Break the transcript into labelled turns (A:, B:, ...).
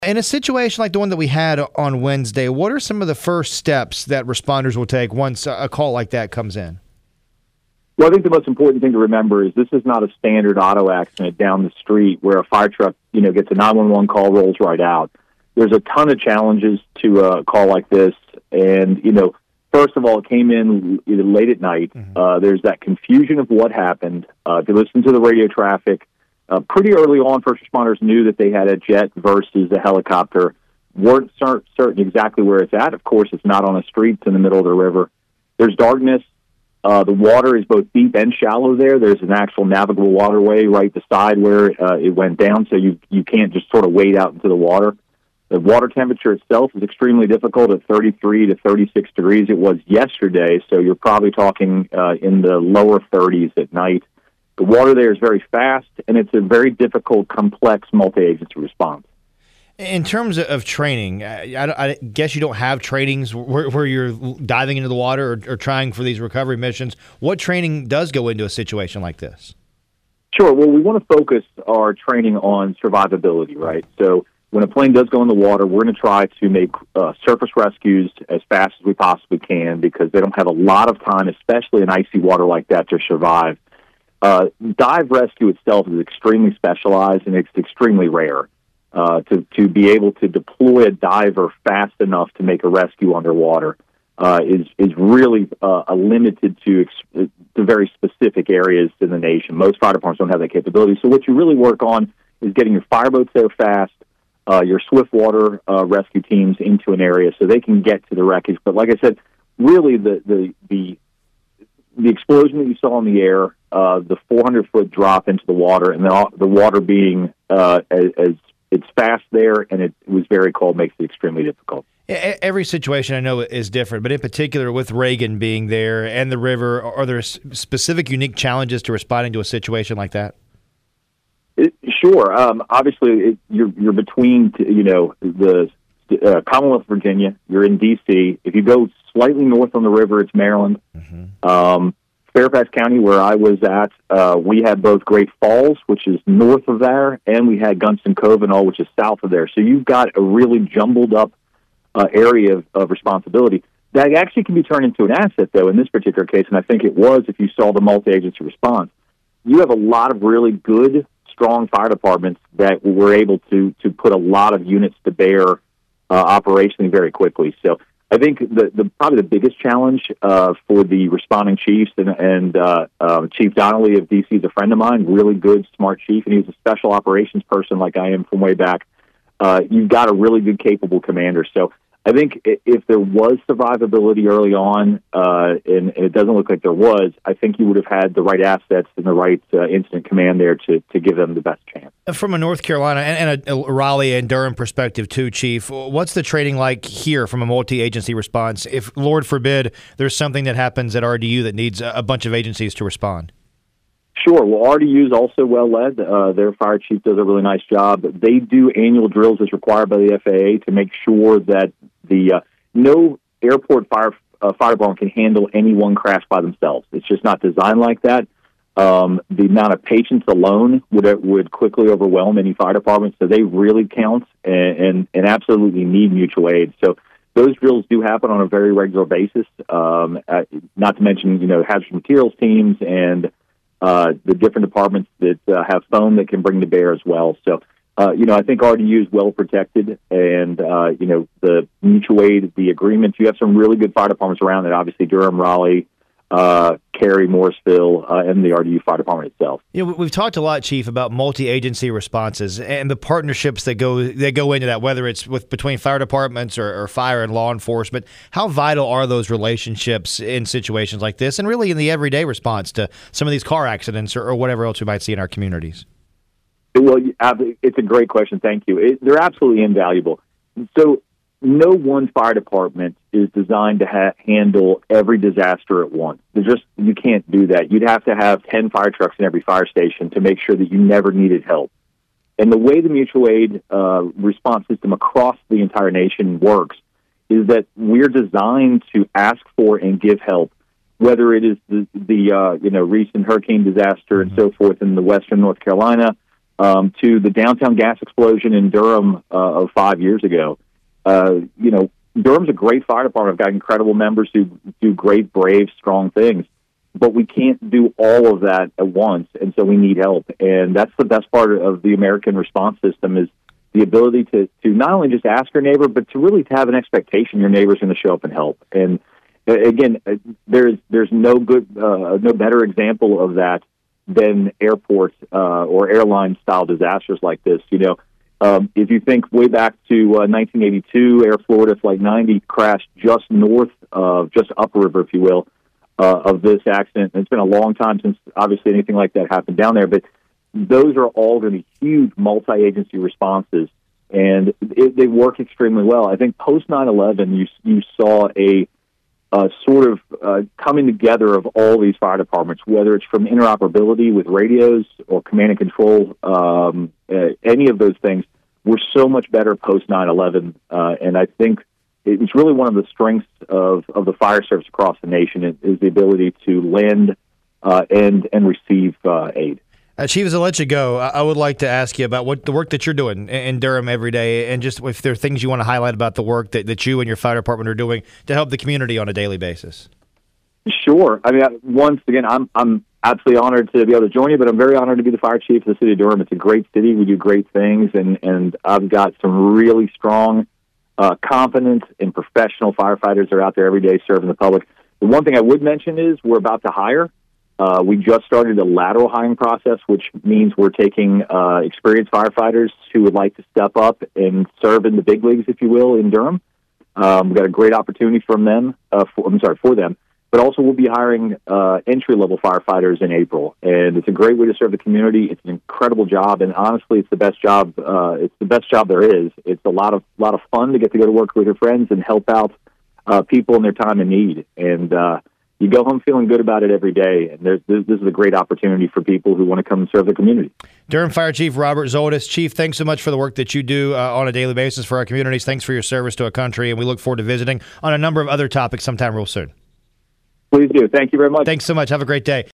A: In a situation like the one that we had on Wednesday, what are some of the first steps that responders will take once a call like that comes in?
B: Well, I think the most important thing to remember is this is not a standard auto accident down the street where a fire truck, gets a 911 call, rolls right out. There's a ton of challenges to a call like this. And, first of all, it came in late at night. There's that confusion of what happened. If you listen to the radio traffic, pretty early on, first responders knew that they had a jet versus a helicopter. Weren't certain exactly where it's at. Of course, it's not on a street. It's in the middle of the river. There's darkness. The water is both deep and shallow there. There's an actual navigable waterway right beside where it went down, so you can't just sort of wade out into the water. The water temperature itself is extremely difficult at 33 to 36 degrees. It was yesterday, so you're probably talking in the lower 30s at night. The water there is very fast, and it's a very difficult, complex multi-agency response.
A: In terms of training, I guess you don't have trainings where you're diving into the water or trying for these recovery missions. What training does go into a situation like this?
B: Sure. Well, we want to focus our training on survivability, right? So when a plane does go in the water, we're going to try to make surface rescues as fast as we possibly can because they don't have a lot of time, especially in icy water like that, to survive. Dive rescue itself is extremely specialized, and it's extremely rare. To be able to deploy a diver fast enough to make a rescue underwater is really limited to very specific areas in the nation. Most fire departments don't have that capability. So what you really work on is getting your fireboats there fast, your swift water rescue teams into an area so they can get to the wreckage. But like I said, really the explosion that you saw in the air, the 400-foot drop into the water, and the water being as it's fast there, and it was very cold, makes it extremely difficult.
A: Every situation I know is different, but in particular with Reagan being there and the river, are there specific unique challenges to responding to a situation like that?
B: Sure. Obviously, you're between, the Commonwealth of Virginia. You're in D.C. If you go slightly north on the river, it's Maryland. Fairfax County, where I was at, we had both Great Falls, which is north of there, and we had Gunston Cove and all, which is south of there. So you've got a really jumbled up area of responsibility that actually can be turned into an asset, though, in this particular case, and I think it was if you saw the multi-agency response. You have a lot of really good, strong fire departments that were able to put a lot of units to bear operationally very quickly. So I think probably the biggest challenge for the responding chiefs and Chief Donnelly of D.C. is a friend of mine, really good, smart chief, and he was a special operations person like I am from way back. You've got a really good, capable commander. So I think if there was survivability early on, and it doesn't look like there was, I think you would have had the right assets and the right incident command there to give them the best chance.
A: From a North Carolina and a Raleigh and Durham perspective too, Chief, what's the training like here from a multi-agency response? If, Lord forbid, there's something that happens at RDU that needs a bunch of agencies to respond.
B: Sure. Well, RDU is also well-led. Their fire chief does a really nice job. They do annual drills as required by the FAA to make sure that no airport fire department can handle any one crash by themselves. It's just not designed like that. The amount of patients alone would quickly overwhelm any fire department, so they really count and absolutely need mutual aid. So those drills do happen on a very regular basis, not to mention, hazardous materials teams and the different departments that have foam that can bring to bear as well. So, I think RDU is well protected, and, the mutual aid, the agreements, you have some really good fire departments around it, obviously Durham, Raleigh, Cary, Morrisville, and the RDU Fire Department itself.
A: We've talked a lot, Chief, about multi-agency responses and the partnerships that go into that, whether it's between fire departments or fire and law enforcement. How vital are those relationships in situations like this and really in the everyday response to some of these car accidents or whatever else we might see in our communities?
B: Well, it's a great question. Thank you. They're absolutely invaluable. So no one fire department is designed to handle every disaster at once. You can't do that. You'd have to have 10 fire trucks in every fire station to make sure that you never needed help. And the way the mutual aid response system across the entire nation works is that we're designed to ask for and give help, whether it is the recent hurricane disaster and so forth in the western North Carolina, to the downtown gas explosion in Durham of 5 years ago. Durham's a great fire department. I've got incredible members who do great, brave, strong things. But we can't do all of that at once, and so we need help. And that's the best part of the American response system is the ability to not only just ask your neighbor, but to really have an expectation your neighbor's going to show up and help. And again, there's no better example of that than airports or airline-style disasters like this. If you think way back to 1982, Air Florida Flight 90 crashed just upriver, if you will, of this accident. And it's been a long time since, obviously, anything like that happened down there. But those are all going to be huge multi-agency responses, and they work extremely well. I think post 9/11, you saw a sort of coming together of all these fire departments, whether it's from interoperability with radios or command and control, any of those things were so much better post 9/11, and I think it's really one of the strengths of the fire service across the nation is the ability to lend and receive aid.
A: Chief, as I let you go, I would like to ask you about what the work that you're doing in Durham every day, and just if there are things you want to highlight about the work that you and your fire department are doing to help the community on a daily basis.
B: Sure. I mean, once again, I'm absolutely honored to be able to join you, but I'm very honored to be the fire chief of the city of Durham. It's a great city. We do great things, and I've got some really strong, competent, and professional firefighters that are out there every day serving the public. The one thing I would mention is we're about to hire. We just started a lateral hiring process, which means we're taking experienced firefighters who would like to step up and serve in the big leagues, if you will, in Durham. We've got a great opportunity for them. But also we'll be hiring entry-level firefighters in April, and it's a great way to serve the community. It's an incredible job, and honestly, it's the best job. It's the best job there is. It's a lot of fun to get to go to work with your friends and help out people in their time of need. And you go home feeling good about it every day, and this is a great opportunity for people who want to come and serve the community.
A: Durham Fire Chief Robert Zoldis. Chief, thanks so much for the work that you do on a daily basis for our communities. Thanks for your service to our country, and we look forward to visiting on a number of other topics sometime real soon.
B: Please do. Thank you very much.
A: Thanks so much. Have a great day.